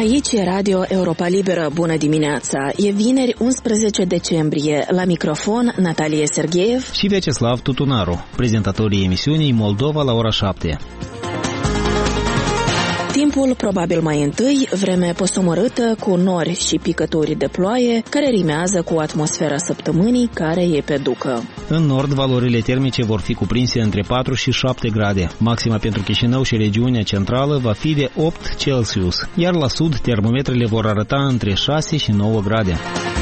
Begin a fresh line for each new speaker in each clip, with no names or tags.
Aici e Radio Europa Liberă. Bună dimineața! E vineri, 11 decembrie. La microfon, Natalie Sergeev
și Vyacheslav Tutunaru, prezentatorii emisiunii Moldova la ora 7.
Timpul probabil mai întâi, vreme postomorâtă cu nori și picături de ploaie, care rimează cu atmosfera săptămânii care e pe ducă.
În nord, valorile termice vor fi cuprinse între 4 și 7 grade. Maxima pentru Chișinău și regiunea centrală va fi de 8 Celsius, iar la sud termometrele vor arăta între 6 și 9 grade.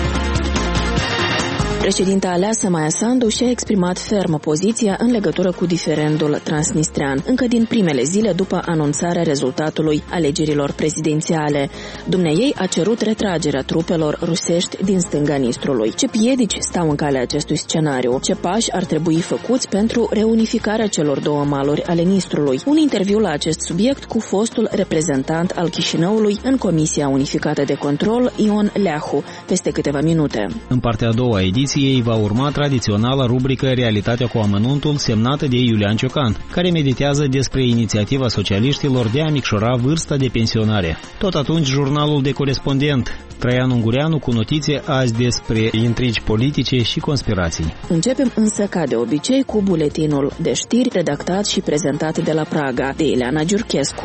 Președinta aleasă Maia Sandu și-a exprimat fermă poziția în legătură cu diferendul transnistrean, încă din primele zile după anunțarea rezultatului alegerilor prezidențiale. Dumneaei a cerut retragerea trupelor rusești din stânga Nistrului. Ce piedici stau în calea acestui scenariu? Ce pași ar trebui făcuți pentru reunificarea celor două maluri ale Nistrului? Un interviu la acest subiect cu fostul reprezentant al Chișinăului în Comisia Unificată de Control, Ion Leahu, peste câteva minute.
În partea a doua ediție ei va urma tradiționala rubrică Realitatea cu amănuntul, semnată de Iulian Ciocan, care meditează despre inițiativa socialiștilor de a micșora vârsta de pensionare. Tot atunci, jurnalul de corespondent Traian Ungureanu cu notițe azi despre intrigi politice și conspirații.
Începem însă, ca de obicei, cu buletinul de știri redactat și prezentat de la Praga de Ileana Giurchescu.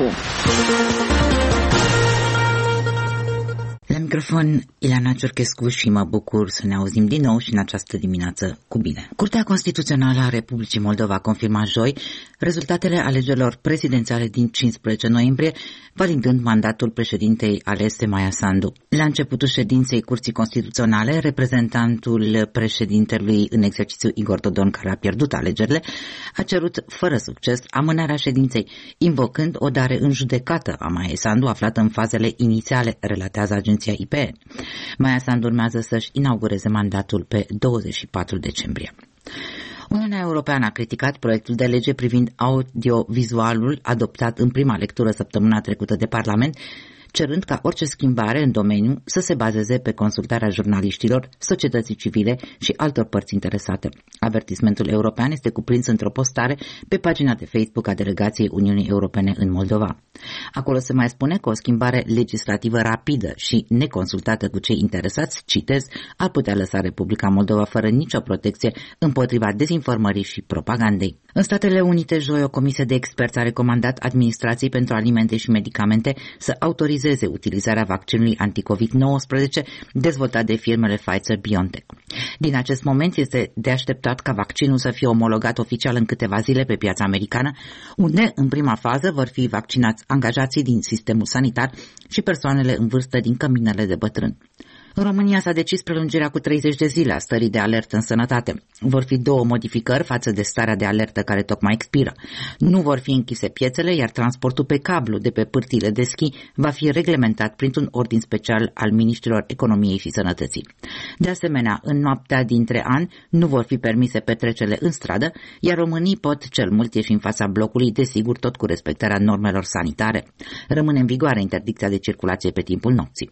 La microfon, Ileana Giurchescu și mă bucur să ne auzim din nou și în această dimineață cu bine. Curtea Constituțională a Republicii Moldova a confirmat joi rezultatele alegerilor prezidențiale din 15 noiembrie, validând mandatul președintei alese Maia Sandu. La începutul ședinței Curții Constituționale, reprezentantul președintelui în exercițiu Igor Dodon, care a pierdut alegerile, a cerut fără succes amânarea ședinței, invocând o dare în judecată a Maiei Sandu aflată în fazele inițiale, relatează agenția IPN. Maia Sandu urmează să-și inaugureze mandatul pe 24 decembrie. Uniunea Europeană a criticat proiectul de lege privind audiovizualul adoptat în prima lectură săptămâna trecută de Parlament, cerând ca orice schimbare în domeniu să se bazeze pe consultarea jurnaliștilor, societății civile și altor părți interesate. Avertismentul european este cuprins într-o postare pe pagina de Facebook a Delegației Uniunii Europene în Moldova. Acolo se mai spune că o schimbare legislativă rapidă și neconsultată cu cei interesați, citez, ar putea lăsa Republica Moldova fără nicio protecție împotriva dezinformării și propagandei. În Statele Unite, joi, o comisie de experți a recomandat Administrației pentru Alimente și Medicamente să autorizeze utilizarea vaccinului anticovid-19 dezvoltat de firmele Pfizer-BioNTech. Din acest moment este de așteptat ca vaccinul să fie omologat oficial în câteva zile pe piața americană, unde în prima fază vor fi vaccinați angajații din sistemul sanitar și persoanele în vârstă din căminele de bătrâni. În România s-a decis prelungirea cu 30 de zile a stării de alertă în sănătate. Vor fi două modificări față de starea de alertă care tocmai expiră. Nu vor fi închise piețele, iar transportul pe cablu de pe pârtiile de schi va fi reglementat printr-un ordin special al Ministrilor Economiei și Sănătății. De asemenea, în noaptea dintre ani nu vor fi permise petrecerile în stradă, iar românii pot cel mult ieși în fața blocului, desigur tot cu respectarea normelor sanitare. Rămâne în vigoare interdicția de circulație pe timpul nopții.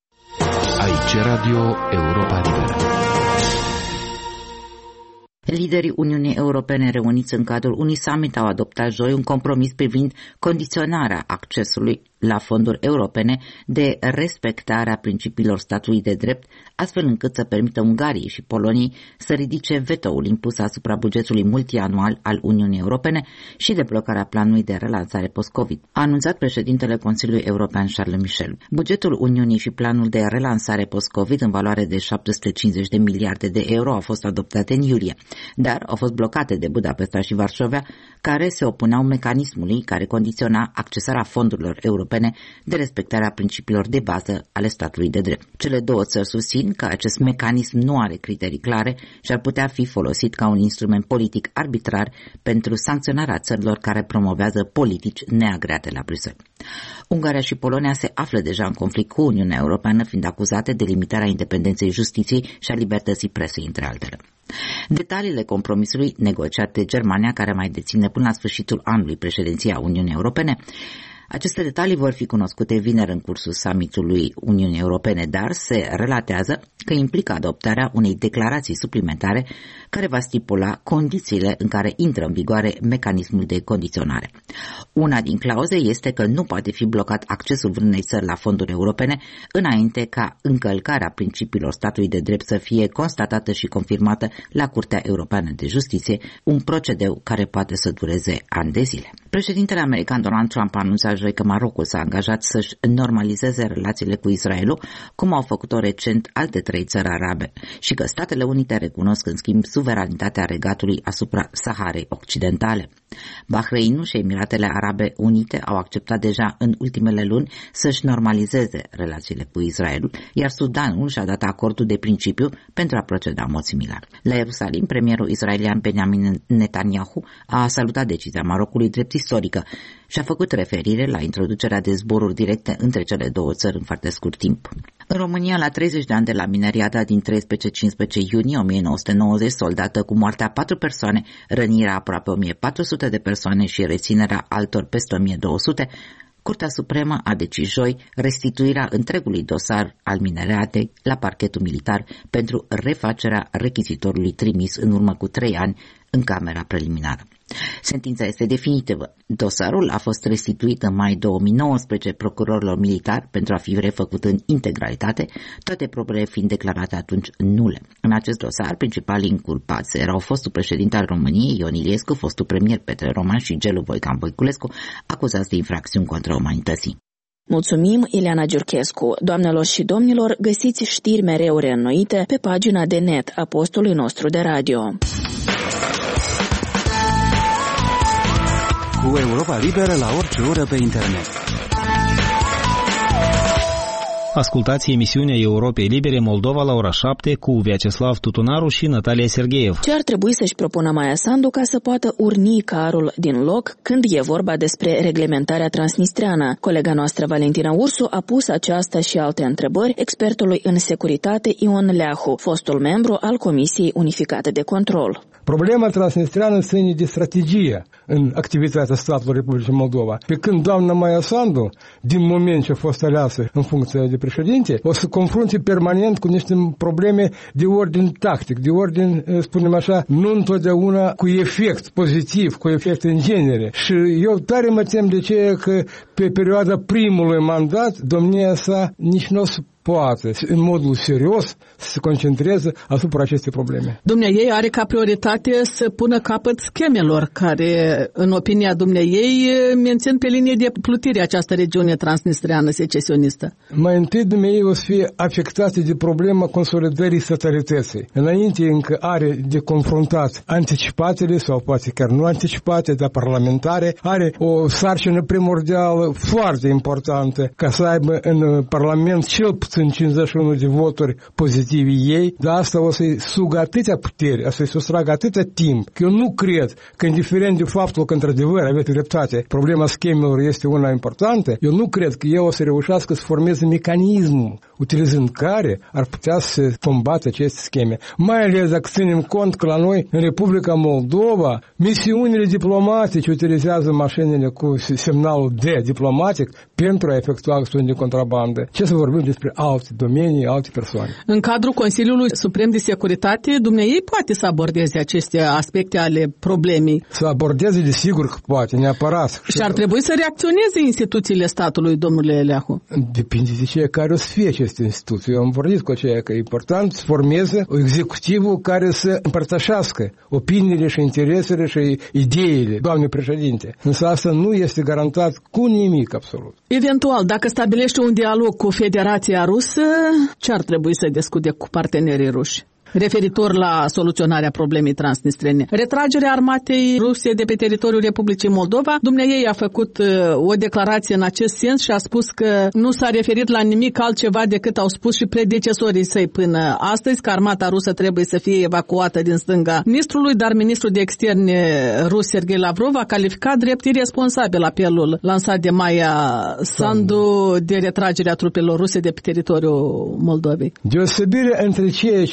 Aici Radio Europa Liberă.
Liderii Uniunii Europene reuniți în cadrul unui summit au adoptat joi un compromis privind condiționarea accesului la fonduri europene de respectarea principiilor statului de drept, astfel încât să permită Ungariei și Poloniei să ridice vetoul impus asupra bugetului multianual al Uniunii Europene și de blocarea planului de relansare post-Covid, a anunțat președintele Consiliului European Charles Michel. Bugetul Uniunii și planul de relansare post-Covid în valoare de 750 de miliarde de euro au fost adoptate în iulie, dar au fost blocate de Budapesta și Varșovia, care se opuneau mecanismului care condiționa accesarea fondurilor europene de respectarea principiilor de bază ale statului de drept. Cele două țări susțin că acest mecanism nu are criterii clare și ar putea fi folosit ca un instrument politic arbitrar pentru sancționarea țărilor care promovează politici neagreate la Bruxelles. Ungaria și Polonia se află deja în conflict cu Uniunea Europeană, fiind acuzate de limitarea independenței justiției și a libertății presei, între altele. Detaliile compromisului negociat de Germania, care mai deține până la sfârșitul anului președinția Uniunii Europene, Aceste detalii vor fi cunoscute vineri în cursul summitului Uniunii Europene, dar se relatează că implică adoptarea unei declarații suplimentare care va stipula condițiile în care intră în vigoare mecanismul de condiționare. Una din clauze este că nu poate fi blocat accesul vreunei țări la fonduri europene înainte ca încălcarea principiilor statului de drept să fie constatată și confirmată la Curtea Europeană de Justiție, un procedeu care poate să dureze ani de zile. Președintele american Donald Trump a anunțat joi că Marocul s-a angajat să-și normalizeze relațiile cu Israelul, cum au făcut-o recent alte 3 țări arabe, și că Statele Unite recunosc în schimb suveranitatea regatului asupra Saharei Occidentale. Bahreinul și Emiratele Arabe Unite au acceptat deja în ultimele luni să-și normalizeze relațiile cu Israelul, iar Sudanul și-a dat acordul de principiu pentru a proceda în mod similar. La Ierusalim, premierul israelian Benjamin Netanyahu a salutat decizia Marocului drept istorică și a făcut referire la introducerea de zboruri directe între cele 2 țări în foarte scurt timp. În România, la 30 de ani de la mineriada din 13-15 iunie 1990, soldată cu moartea 4 persoane, rănirea aproape 1400 de persoane și reținerea altor peste 1200, Curtea Supremă a decis joi restituirea întregului dosar al mineriadei la parchetul militar pentru refacerea rechizitorului trimis în urmă cu 3 ani în camera preliminară. Sentința este definitivă. Dosarul a fost restituit în mai 2019 procurorilor militari pentru a fi refăcut în integralitate, toate probele fiind declarate atunci nule. În acest dosar, principalii inculpați erau fostul președinte al României, Ion Iliescu, fostul premier Petre Roman și Gelu Voican Voiculescu, acuzați de infracțiuni contra umanității.
Mulțumim, Ileana Giurchescu. Doamnelor și domnilor, găsiți știri mereu reînnoite pe pagina de net a postului nostru de radio.
Cu Europa Liberă la orice oră pe internet.
Ascultați emisiunea Europei Libere Moldova la ora 7 cu Vyacheslav Tutunaru și Natalia Sergeev.
Ce ar trebui să-și propună Maia Sandu ca să poată urni carul din loc când e vorba despre reglementarea transnistreană? Colega noastră Valentina Ursu a pus aceasta și alte întrebări expertului în securitate Ion Leahu, fostul membru al Comisiei Unificate de Control.
Problema transnistreană ține de strategie în activitatea statului Republicii Moldova. Pe când doamna Maia Sandu, din moment ce a fost aleasă în funcție de președinte, o să confrunte permanent cu niște probleme de ordin tactic, de ordin, spunem așa, nu întotdeauna cu efect pozitiv, cu efect în genere. Și eu tare mă tem de ce că pe perioada primului mandat domnia sa nici nu o să poate, în modul serios, să se concentreze asupra acestei probleme.
Dumneaei are ca prioritate să pună capăt schemelor care, în opinia dumneaei, mențin pe linie de plutire această regiune transnistreană secesionistă.
Mai întâi dumneaei o să fie afectate de problema consolidării statalității. Înainte încă are de confruntat anticipatele sau poate chiar nu anticipate, dar parlamentare, are o sarcină primordială foarte importantă ca să aibă în Parlament cel puțin 51 de voturi pozitive ei, dar asta o să-i sugă atâtea puteri, o să-i sustragă atâtea timp, că eu nu cred că, indiferent de faptul că, într-adevăr, aveți dreptate, problema schemelor este una importantă, eu nu cred că eu o să reușească să formeze mecanismul utilizând care ar putea să combate aceste scheme. Mai ales dacă ținem cont că la noi, în Republica Moldova, misiunile diplomatice utilizează mașinile cu semnalul D diplomatic pentru a efectua acțiuni de contrabandă. Ce să vorbim despre alte domenii, alte persoane.
În cadrul Consiliului Suprem de Securitate, dumneaei poate să abordeze aceste aspecte ale problemei.
Să abordeze, desigur că poate, neapărat.
Și ar trebui să reacționeze instituțiile statului, domnule Leahu.
Depinde de ceea care o să fie aceste instituții. Eu am vorbit cu aceea că e important să formeze executivul care să împărtășească opiniile și interesele și ideile, doamne președinte. Însă asta nu este garantat cu nimic absolut.
Eventual, dacă stabilește un dialog cu Federația Rusă, ce ar trebui să discute cu partenerii ruși referitor la soluționarea problemei transnistrene? Retragerea armatei ruse de pe teritoriul Republicii Moldova. Dumneaei a făcut o declarație în acest sens și a spus că nu s-a referit la nimic altceva decât au spus și predecesorii săi până astăzi, că armata rusă trebuie să fie evacuată din stânga Nistrului, dar ministrul de externe rus Sergei Lavrov a calificat drept irresponsabil apelul lansat de Maia Sandu de retragerea trupelor ruse de pe teritoriul Moldovei.
Deosebirea între ceea ce au spus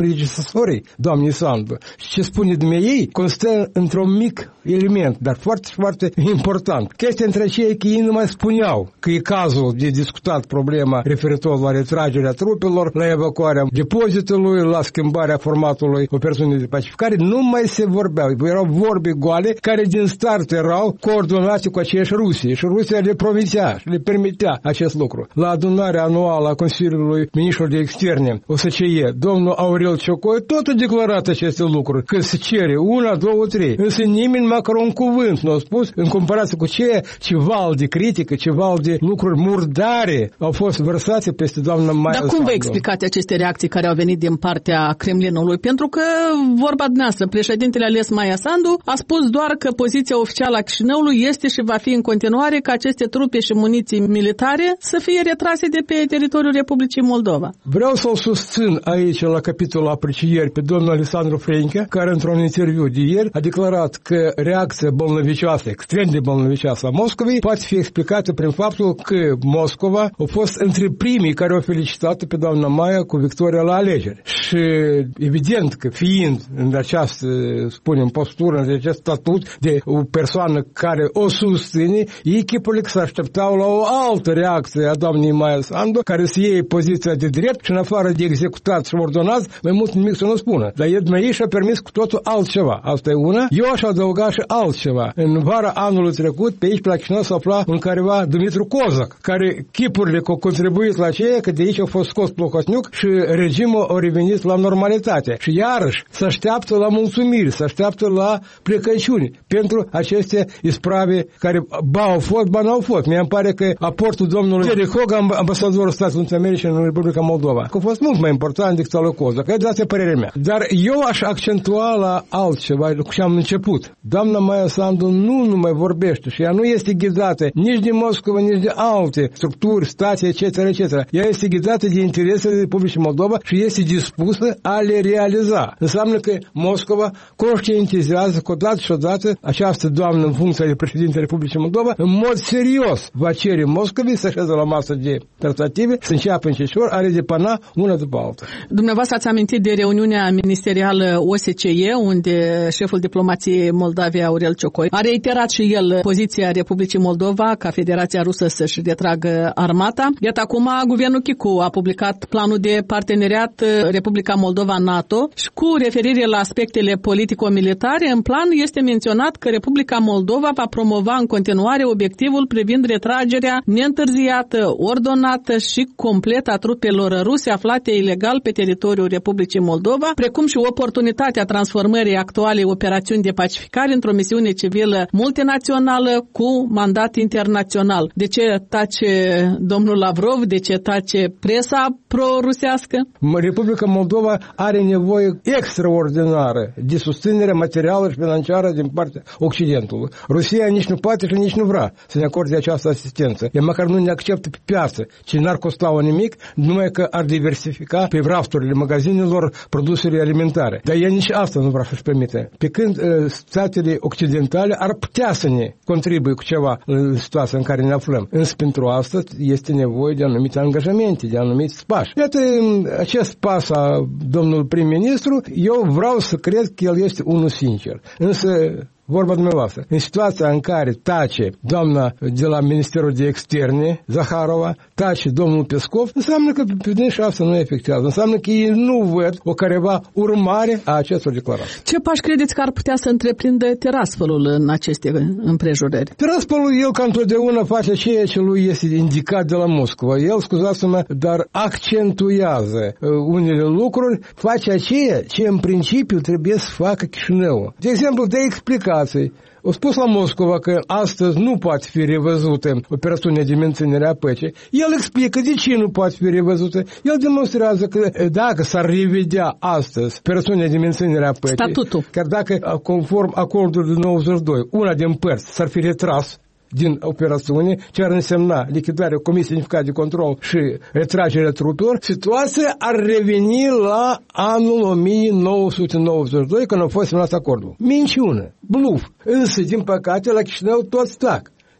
predecesorii doamnei Sandu. Și ce spune dumneavoastră constă într-un mic element, dar foarte, foarte important. Chestia între aceea că ei nu mai spuneau că e cazul de discutat problema referitor la retragerea trupelor, la evacuarea depozitului, la schimbarea formatului operațiunii de pacificare, nu mai se vorbeau. Erau vorbe goale care din start erau coordonate cu aceeași Rusie și Rusia le promitea și le permitea acest lucru. La adunarea anuală a Consiliului Ministrilor de Externe, OSCE, domnul Aurel Ciocoi tot a declarat aceste lucruri, că se cere 1, 2, 3. Însă nimeni măcar un cuvânt nu a spus în comparație cu ce val de critică, ce val de lucruri murdare au fost vărsate peste doamna Maia Sandu.
Dar cum vă explicați aceste reacții care au venit din partea Kremlinului? Pentru că vorba dumneavoastră, președintele ales Maia Sandu a spus doar că poziția oficială a Chișinăului este și va fi în continuare ca aceste trupe și muniții militare să fie retrase de pe teritoriul Republicii Moldova.
Vreau să-l susțin aici la capitolul aprecieri pe domnul Alexandru Frenche, care într-un interviu de ieri a declarat că reacția bolnăvicioasă, extrem de bolnăvicioasă a Moscovei, poate fi explicată prin faptul că Moscova a fost între primii care au felicitat pe doamna Maia cu victoria la alegeri. Și evident că fiind în această, spunem, postură, în acest statut de o persoană care o susține, echipurile se așteptau la o altă reacție a doamnei Maia Sandu, care să iei poziția de drept și în afară de executat și ordonat, mai mult nimic să nu spună. Dar ei și-a permis cu totul altceva. Asta e una. Eu aș adăuga și altceva. În vara anului trecut, pe aici, pe la Chișinău, s-a aflat un careva Dumitru Cozac, care chipurile au contribuit la aceea că de aici a fost scos Plocotniuc și regimul a revenit la normalitate. Și iarăși se așteaptă la mulțumiri, se așteaptă la plecăciuni pentru aceste isprave care ba au fost, ba n-au fost. Mi-mi pare că aportul domnului Jerry Hogan, ambasadorul Statelor Unite Americii în Republica Moldova, a fost mult mai important decât al lui Cozac. Asta e părerea mea. Dar eu aș accentua la altceva, cu ce am început. Doamna Maia Sandu nu mai vorbește și ea nu este ghidată nici de Moscova, nici de alte structuri, state, etc., etc. Ea este ghidată de interesele Republicii Moldova și este dispusă a le realiza. Înseamnă că Moscova conștientizează că odată și odată această doamnă în funcție de președinte Republicii Moldova în mod serios va cere Moscovei să așeze la masă de tratative, să înceapă încetșor a redepana una după alta.
Dumneavoastră ați amintit de reuniunea ministerială OSCE, unde șeful diplomației Moldavei, Aurel Ciocoi, a reiterat și el poziția Republicii Moldova ca Federația Rusă să-și retragă armata. Iată, acum guvernul Chicu a publicat planul de parteneriat Republica Moldova-NATO și cu referire la aspectele politico-militare, în plan este menționat că Republica Moldova va promova în continuare obiectivul privind retragerea neîntârziată, ordonată și completă a trupelor ruse aflate ilegal pe teritoriul Republicii Moldova, precum și oportunitatea transformării actualei operațiuni de pacificare într-o misiune civilă multinațională cu mandat internațional. De ce tace domnul Lavrov? De ce tace presa pro-rusească?
Republica Moldova are nevoie extraordinară de susținere materială și financiară din partea Occidentului. Rusia nici nu poate și nici nu vrea să ne acorde această asistență. Ea măcar nu ne acceptă pe piață, ci n-ar costa nimic, numai că ar diversifica pe rafturile magazinelor produsele alimentare. Dar ea nici asta nu vrea să-și permite. Pe când statele occidentale ar putea să ne contribuie cu ceva în situația în care ne aflăm. Însă pentru asta este nevoie de anumite angajamente, de anumiți pași. Iată, acest pas a domnului prim-ministru, eu vreau să cred că el este unul sincer. Însă vorba dumneavoastră. În situația în care tace doamna de la Ministerul de Externe, Zaharova, tace domnul Pescov, înseamnă că pe și asta nu efectuează. Înseamnă că ei nu văd o careva urmare a acestor declarații.
Ce pași credeți că ar putea să întreprindă Tiraspolul în aceste împrejurări?
Tiraspolul, el ca întotdeauna face ceea ce lui este indicat de la Moscova. El, scuzați-mă, dar accentuează unele lucruri, face ceea ce în principiu trebuie să facă Chișinăul. De exemplu, de explicații. Au spus la Moscova că astăzi nu poate fi revăzută operațiunea de menținere a păcii. El explică de ce nu poate fi revăzută. El demonstrează că dacă s-ar revedea astăzi operațiunea de menținere a păcii,
statutul,
chiar dacă conform acordului de 92, una din părți s-ar fi retras din operațiune, ce ar însemna lichidarea Comisiei Unificate de Control și retragerea trupelor, situația ar reveni la anul 1992, când a fost semnat acordul. Minciună, bluf. Însă, din păcate, la Chișinău toți tac.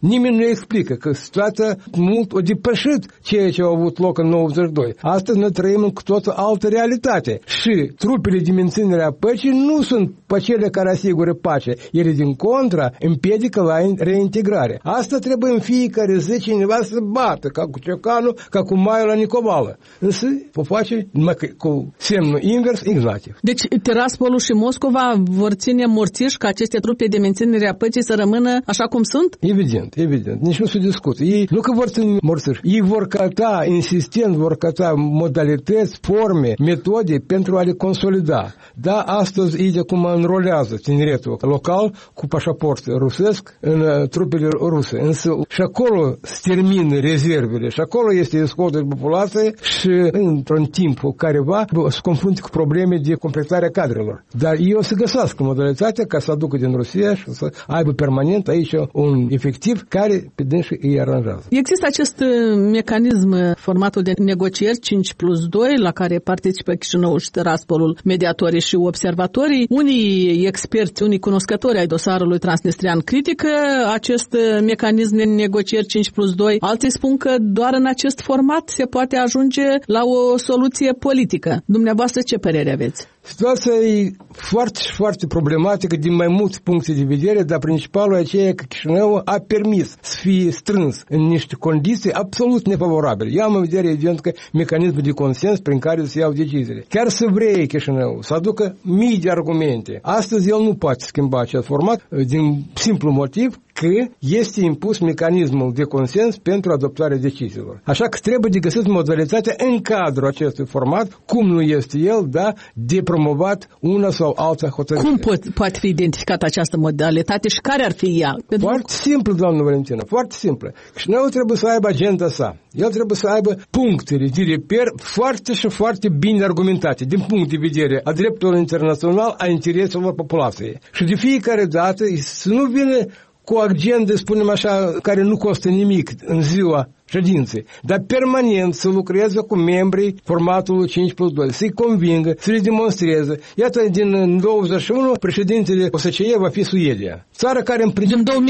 Nimeni nu explică că situația mult o depășit ceea ce a avut loc în 92. Astăzi noi trăim în cu toată altă realitate și trupele de menținere a păcii nu sunt pe cele care asigură pace. Ele, din contra, împiedică la reintegrare. Asta trebuie în fiecare zi cineva să bată, ca cu Ciocanul, ca cu Maiul la Nicovală. Însă o face numai cu semnul invers, Ignativ.
Deci Tiraspolul și Moscova vor ține morțiși ca aceste trupe de menținere a păcii să rămână așa cum sunt?
Evident. Nici nu se discută. Ei nu că vor ține morțiși. Ei vor căuta, insistent, vor căuta modalități, forme, metode pentru a le consolida. Da, astăzi ei de cum înrolează tineretul local cu pașaport rusesc în trupele ruse. Însă și acolo se termină rezervele și acolo este iscotul de populație și într-un timp careva se confruntă cu probleme de completare a cadrelor. Dar ei o să găsească modalitatea ca să aducă din Rusia și să aibă permanent aici un efectiv care pe dânsii îi aranjează.
Există acest mecanism, formatul de negocieri 5+2, la care participă Chișinăul și Tiraspolul, mediatorii și observatorii. Unii experți, unii cunoscători ai dosarului transnistrian critică acest mecanism de negocieri 5+2. Alții spun că doar în acest format se poate ajunge la o soluție politică. Dumneavoastră ce părere aveți?
Situația e foarte, foarte problematică din mai multe puncte de vedere, dar principalul aceea că Chișinău a permis să fie strâns în niște condiții absolut nefavorabile. Eu am în vedere, evident, că mecanismul de consens prin care se iau deciziile. Chiar să vrei Chișinău să aducă mii de argumente. Astăzi el nu poate schimba acest format din simplu motiv că este impus mecanismul de consens pentru adoptarea deciziilor. Așa că trebuie de găsit modalitatea în cadrul acestui format, cum nu este el, da, de promovat una sau alta hotărâre.
Cum poate fi identificată această modalitate și care ar fi ea?
Foarte simplu, doamnă Valentina, foarte simplu. Chișinăul trebuie să aibă agenda sa. El trebuie să aibă punctele de reper foarte și foarte bine argumentate din punct de vedere a dreptului internațional, a intereselor populației. Și de fiecare dată să nu vină cu o agendă, spunem așa, care nu costă nimic în ziua ședinței, dar permanent să lucreze cu membrii formatului 5+2, să-i convingă, să le demonstreze. Iată, din 21, președintele OSCE va fi Suedia. Țara care în principiu...
Din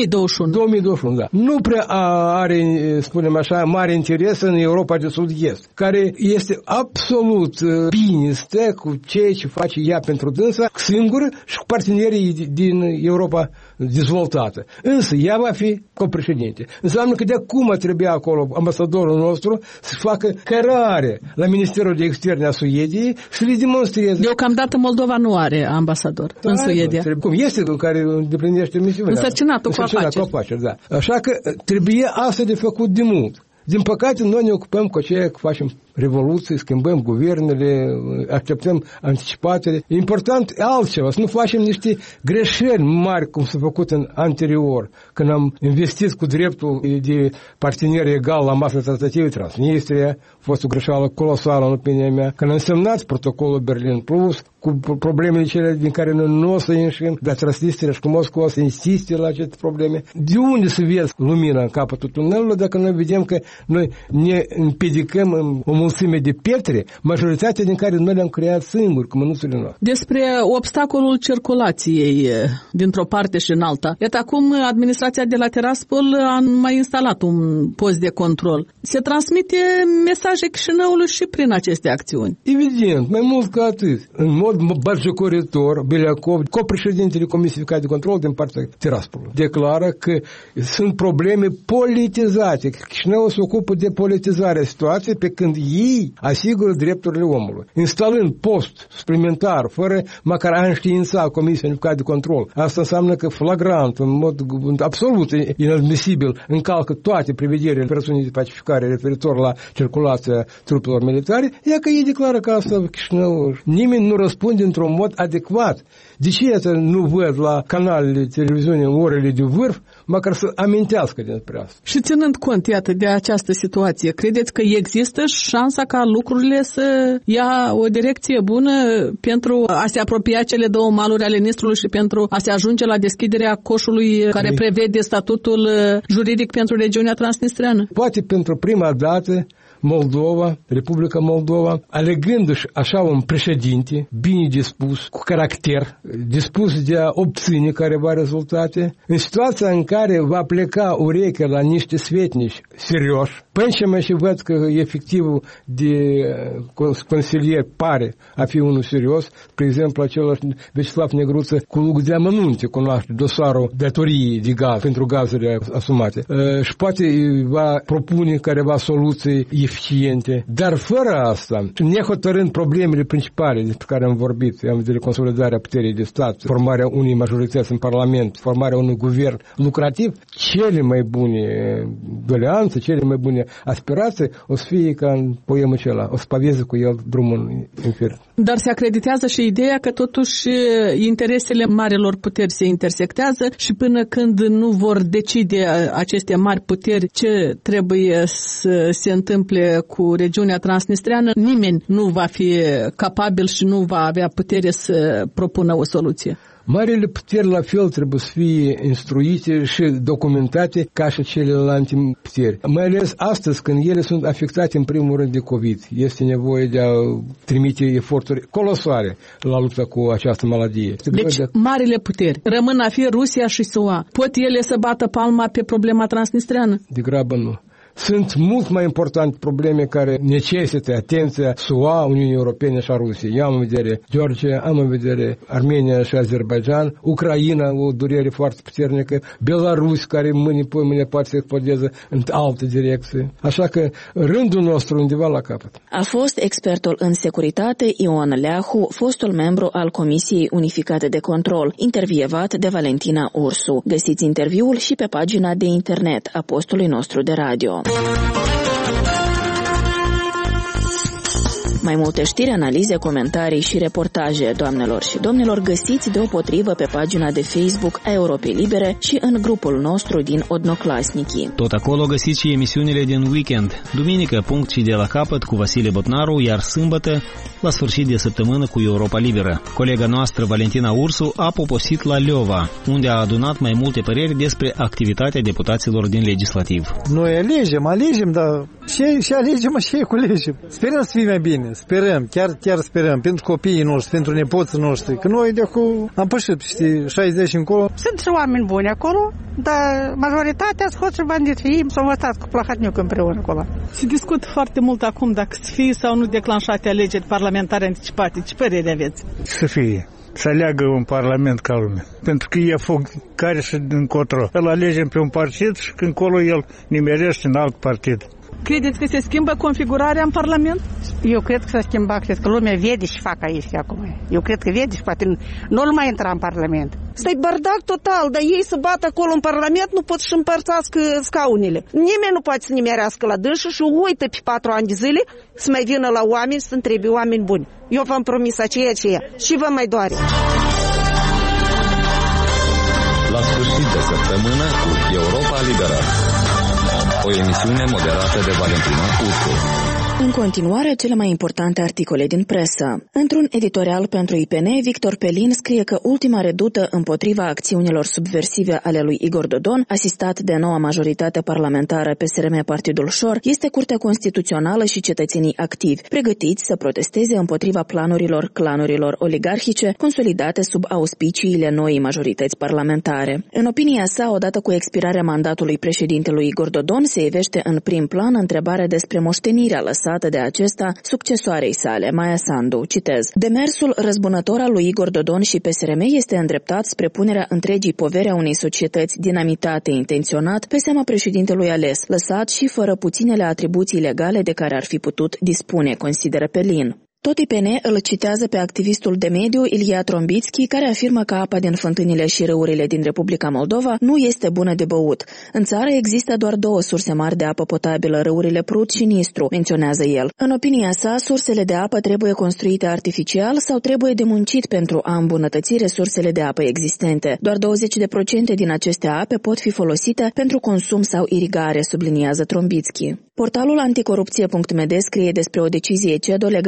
2021,
da. Nu prea are, spunem așa, mare interes în Europa de Sud-Est, care este absolut bine, stă cu ceea ce face ea pentru dânsa, singură și cu partenerii din Europa dezvoltată. Însă, ea va fi copreședinte. Înseamnă că de acum trebuie acolo ambasadorul nostru să facă cărare la Ministerul de Externe a Suediei și le demonstreze.
Deocamdată Moldova nu are ambasador în Suedia.
Cum este care îndeplinește misiunea?
Însărcinatul cu afaceri.
Da. Așa că trebuie asta de făcut de mult. Din păcate, noi ne ocupăm cu aceea că facem revoluții, schimbăm guvernele, acceptăm anticipatele. E important altceva, să nu facem niște greșeli mari cum s-a făcut în anterior, când am investit cu dreptul de partener egal la masă tratativă Transnistria, a fost o greșeală colosală în opinia mea, când am semnat protocolul Berlin Plus, cu problemele cele din care noi nu o să ieșim, dar Transnistria și cu Moscova să insiste la aceste probleme. De unde să vezi lumina în capătul tunelului dacă noi vedem că noi ne împiedicăm în o mulțime de pietre, majoritatea din care noi le-am creat singuri, cu mânuțele noastre.
Despre obstacolul circulației dintr-o parte și în alta. Iată, acum administrația de la Tiraspol a mai instalat un post de control. Se transmite mesaje Chișinăului și prin aceste acțiuni.
Evident, mai mult ca atât. În mod batjocoritor, Beliakov, copreședintele Comisiei de Control din partea Tiraspolului, declară că sunt probleme politizate. Chișinăul se ocupă de politizarea situației pe când ei asigură drepturile omului. Instalând post suplimentar, fără măcar a înștiința Comisia de Control. Asta înseamnă că flagrant, în mod absolut inadmisibil, încalcă toate prevederile operațiunii de pacificare referitor la circulația trupelor militare, ea că ei declară că asta Chișinău. Nimeni nu răspunde într-un mod adecvat. De ce nu văd la canalele televiziunii în orele de vârf, măcar să amintească despre asta?
Și ținând cont, iată, de această situație, credeți că există șansa ca lucrurile să ia o direcție bună pentru a se apropia cele două maluri ale Nistrului și pentru a se ajunge la deschiderea coșului care prevede statutul juridic pentru regiunea transnistreană?
Poate pentru prima dată Moldova, Republica Moldova, alegându-și așa un președinte bine dispus, cu caracter, dispus de a obține careva rezultate, în situația în care va pleca urechea la niște svetnici serioși, până ce mai și văd că efectivul de consilier pare a fi unul serios, spre exemplu același Vecislav Negruță cu lux de amănunte cunoaște dosarul datoriei de gaz pentru gazele asumate și poate va propune careva soluții eficiente, dar fără asta, nehotărând problemele principale despre care am vorbit, am de consolidarea puterii de stat, formarea unei majorități în Parlament, formarea unui guvern lucrativ, cele mai bune doleanțe, cele mai bune aspirații o să fie ca în poemul acela, o să paveze cu el drumul în infern.
Dar se acreditează și ideea că totuși interesele marilor puteri se intersectează și până când nu vor decide aceste mari puteri ce trebuie să se întâmple cu regiunea transnistreană, nimeni nu va fi capabil și nu va avea putere să propună o soluție.
Marile puteri la fel trebuie să fie instruite și documentate ca și celelalte puteri. Mai ales astăzi când ele sunt afectate în primul rând de COVID. Este nevoie de a trimite eforturi colosale la lupta cu această maladie.
Deci marile puteri rămân a fi Rusia și SUA. Pot ele să bată palma pe problema transnistreană?
Degrabă nu. Sunt mult mai importante probleme care necesită atenția SUA, Uniunii Europene și a Rusiei. Eu am în vedere Georgia, am în vedere Armenia și Azerbaijan, Ucraina, o durere foarte puternică, Belarus, care mâine poate să explodeze în alte direcții. Așa că rândul nostru undeva la capăt.
A fost expertul în securitate Ion Leahu, fostul membru al Comisiei Unificate de Control, intervievat de Valentina Ursu. Găsiți interviul și pe pagina de internet a postului nostru de radio. Mai multe știri, analize, comentarii și reportaje, doamnelor și domnilor, găsiți deopotrivă pe pagina de Facebook a Europei Libere și în grupul nostru din Odnoclasniki.
Tot acolo găsiți și emisiunile din weekend. Duminică, punct și de la capăt cu Vasile Botnaru, iar sâmbătă, la sfârșit de săptămână cu Europa Liberă. Colega noastră, Valentina Ursu, a poposit la Leova, unde a adunat mai multe păreri despre activitatea deputaților din legislativ.
Noi alegem, dar și alegem și culegem. Sperăm să fie mai bine. Sperăm, chiar sperăm, pentru copiii noștri, pentru nepoții noștri, că noi de acum am pășit, știi, 60 încolo.
Sunt și oameni buni acolo, dar majoritatea sunt hoți și bandiți, s-au învățat cu Plahotniuc împreună acolo.
Se discută foarte mult acum dacă să fie sau nu declanșate alegeri parlamentare anticipate. Ce părere aveți?
Să fie. Să aleagă un parlament ca lumea. Pentru că e foc care și încotro. Îl alegem pe un partid și când încolo el nimerește în alt partid.
Credeți că se schimbă configurarea în Parlament?
Eu cred că s-a schimbat, cred că lumea vede și fac aici acum. Eu cred că vede și poate nu-l mai intra în Parlament.
Stai bardac total, dar ei să bată acolo în Parlament, nu pot să împărțească scaunele. Nimeni nu poate să nimerească la dânsă și uită pe 4 ani de zile să mai vină la oameni să întrebe oameni buni. Eu v-am promis aceea și vă mai doare.
La sfârșit de săptămână cu Europa Liberă. O emisiune moderată de Valentina Ursu.
În continuare, cele mai importante articole din presă. Într-un editorial pentru IPN, Victor Pelin scrie că ultima redută împotriva acțiunilor subversive ale lui Igor Dodon, asistat de noua majoritate parlamentară PSRM Partidul Șor, este Curtea Constituțională și cetățenii activi, pregătiți să protesteze împotriva planurilor clanurilor oligarhice consolidate sub auspiciile noii majorități parlamentare. În opinia sa, odată cu expirarea mandatului președintelui Igor Dodon, se ivește în prim plan întrebarea despre moștenirea lăsată de acesta succesoarei sale, Maia Sandu. Citez: demersul răzbunător al lui Igor Dodon și PSRM este îndreptat spre punerea întregii poveri a unei societăți dinamitate intenționat pe seama președintelui ales, lăsat și fără puținele atribuții legale de care ar fi putut dispune, consideră Pelin. Tot IPN îl citează pe activistul de mediu Ilia Trombitski, care afirmă că apa din fântânile și râurile din Republica Moldova nu este bună de băut. În țară există doar 2 surse mari de apă potabilă, râurile Prut și Nistru, menționează el. În opinia sa, sursele de apă trebuie construite artificial sau trebuie de muncit pentru a îmbunătăți resursele de apă existente. Doar 20% din aceste ape pot fi folosite pentru consum sau irigare, subliniază Trombitski. Portalul anticorupție.md scrie despre o decizie CEDO legată de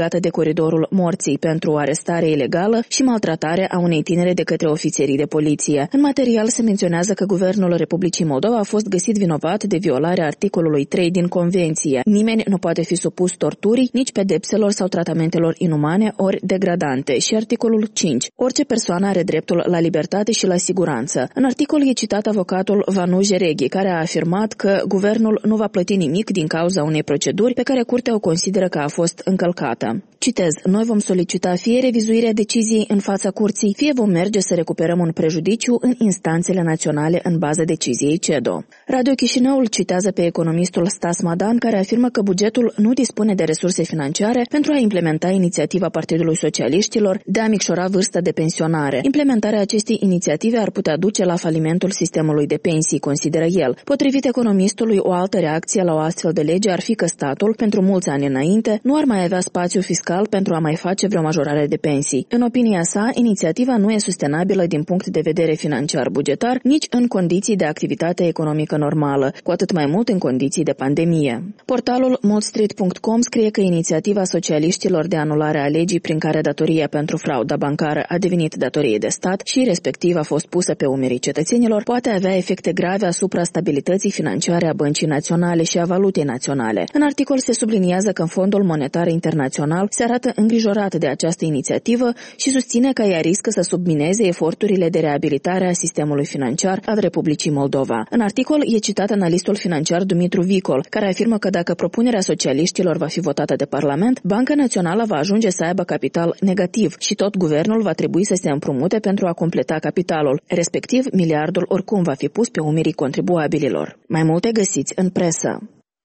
coridorul morții pentru arestare ilegală și maltratare a unei tinere de către ofițerii de poliție. În material se menționează că Guvernul Republicii Moldova a fost găsit vinovat de violarea articolului 3 din Convenție. Nimeni nu poate fi supus torturii, nici pedepselor sau tratamentelor inumane ori degradante. Și articolul 5. Orice persoană are dreptul la libertate și la siguranță. În articol e citat avocatul Vanu Jereghi, care a afirmat că guvernul nu va plăti nimic din cauza unei proceduri pe care curtea o consideră că a fost încălcată. Citez, noi vom solicita fie revizuirea deciziei în fața curții, fie vom merge să recuperăm un prejudiciu în instanțele naționale în baza deciziei CEDO. Radio Chișinăul citează pe economistul Stas Madan, care afirmă că bugetul nu dispune de resurse financiare pentru a implementa inițiativa Partidului Socialiștilor de a micșora vârsta de pensionare. Implementarea acestei inițiative ar putea duce la falimentul sistemului de pensii, consideră el. Potrivit economistului, o altă reacție la o astfel de lege ar fi că statul, pentru mulți ani înainte, nu ar mai avea spațiu fiscal pentru a mai face vreo majorare de pensii. În opinia sa, inițiativa nu e sustenabilă din punct de vedere financiar-bugetar, nici în condiții de activitate economică normală, cu atât mai mult în condiții de pandemie. Portalul modstreet.com scrie că inițiativa socialiștilor de anulare a legii prin care datoria pentru frauda bancară a devenit datorie de stat și respectiv a fost pusă pe umerii cetățenilor poate avea efecte grave asupra stabilității financiare a Băncii Naționale și a valutei naționale. În articol se subliniază că Fondul Monetar Internațional se arată îngrijorat de această inițiativă și susține că ea riscă să submineze eforturile de reabilitare a sistemului financiar al Republicii Moldova. În articol e citat analistul financiar Dumitru Vicol, care afirmă că dacă propunerea socialiștilor va fi votată de Parlament, Banca Națională va ajunge să aibă capital negativ și tot guvernul va trebui să se împrumute pentru a completa capitalul, respectiv miliardul oricum va fi pus pe umerii contribuabililor. Mai multe găsiți în presă.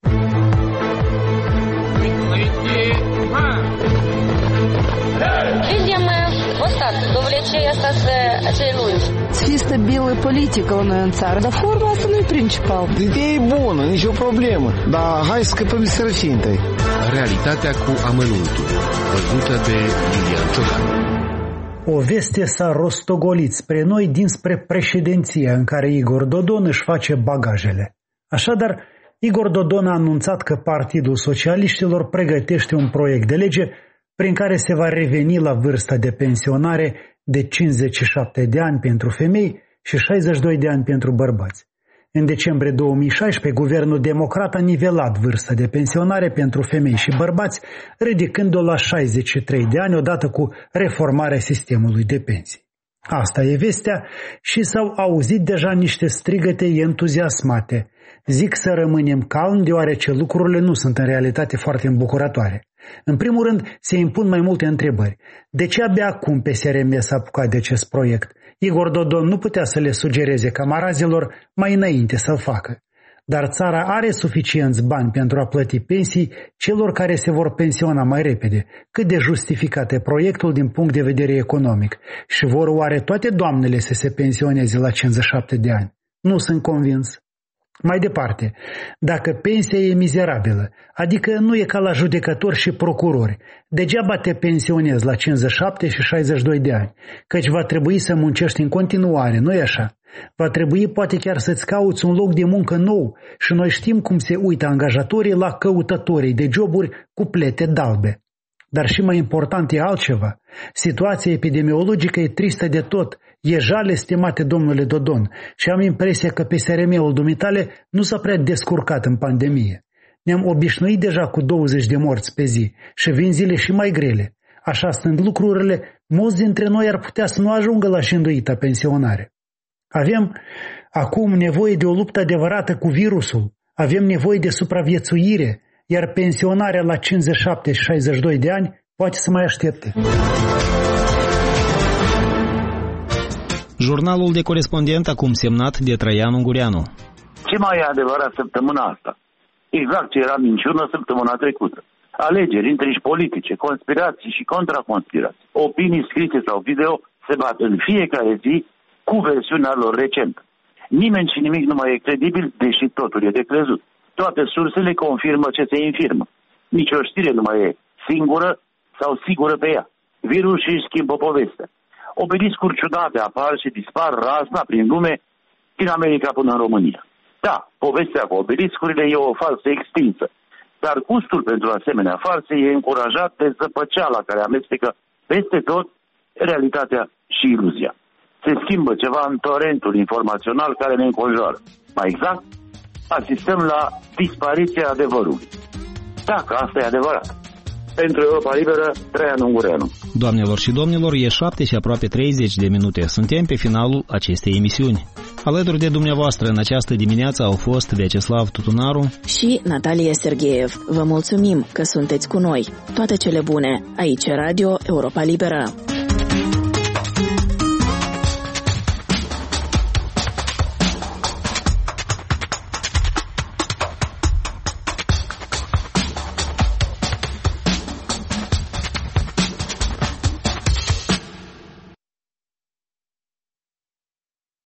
Видим вот так, до влечения acei lungi.
Să fie stabilă politică la noi în țară, dar forma asta nu e principal.
Ideea e bună, nicio problemă, dar hai să scăpăm de sărăcie întâi.
Realitatea cu amănuntul, văzută de Iulian Ciocan.
O veste s-a rostogolit spre noi dinspre președinția în care Igor Dodon își face bagajele. Așadar, Igor Dodon a anunțat că Partidul Socialiștilor pregătește un proiect de lege prin care se va reveni la vârsta de pensionare de 57 de ani pentru femei și 62 de ani pentru bărbați. În decembrie 2016, guvernul democrat a nivelat vârsta de pensionare pentru femei și bărbați, ridicând-o la 63 de ani odată cu reformarea sistemului de pensii. Asta e vestea și s-au auzit deja niște strigăte entuziasmate. Zic să rămânem calmi deoarece lucrurile nu sunt în realitate foarte îmbucurătoare. În primul rând, se impun mai multe întrebări. De ce abia acum PSRM s-a apucat de acest proiect? Igor Dodon nu putea să le sugereze camarazilor mai înainte să-l facă. Dar țara are suficienți bani pentru a plăti pensii celor care se vor pensiona mai repede. Cât de justificat e proiectul din punct de vedere economic? Și vor oare toate doamnele să se pensioneze la 57 de ani? Nu sunt convins. Mai departe, dacă pensia e mizerabilă, adică nu e ca la judecători și procurori, degeaba te pensionezi la 57 și 62 de ani, căci va trebui să muncești în continuare, nu-i așa? Va trebui poate chiar să-ți cauți un loc de muncă nou și noi știm cum se uită angajatorii la căutătorii de joburi cu plete dalbe. Dar și mai important e altceva. Situația epidemiologică e tristă de tot. E jale, stimate domnule Dodon, și am impresia că PSRM-ul dumitale nu s-a prea descurcat în pandemie. Ne-am obișnuit deja cu 20 de morți pe zi și vin zile și mai grele. Așa stând lucrurile, mulți dintre noi ar putea să nu ajungă la șinduita pensionare. Avem acum nevoie de o luptă adevărată cu virusul. Avem nevoie de supraviețuire, iar pensionarea la 57 și 62 de ani poate să mai aștepte.
Jurnalul de corespondent acum semnat de Traian Ungureanu.
Ce mai e adevărat săptămâna asta? Exact ce era minciună săptămâna trecută. Alegeri, intrigi politice, conspirații și contraconspirații. Opinii scrise sau video se bat în fiecare zi cu versiunea lor recentă. Nimeni și nimic nu mai e credibil, deși totul e de crezut. Toate sursele confirmă ce se infirmă. Nici o știre nu mai e singură sau sigură pe ea. Virusul își schimbă povestea. Obeliscuri ciudate apar și dispar razna prin lume, din America până în România. Da, povestea cu obeliscurile e o falsă extinsă. Dar gustul pentru asemenea farse e încurajat de zăpăceala care amestecă peste tot realitatea și iluzia. Se schimbă ceva în torentul informațional care ne înconjoară. Mai exact, asistăm la dispariția adevărului. Dacă asta e adevărat. Pentru Europa Liberă, Traian Ungureanu.
Doamnelor și domnilor, e 7 și aproape 30 de minute. Suntem pe finalul acestei emisiuni. Alături de dumneavoastră în această dimineață au fost Vyacheslav Tutunaru
și Natalia Sergeev. Vă mulțumim că sunteți cu noi. Toate cele bune. Aici Radio Europa Liberă.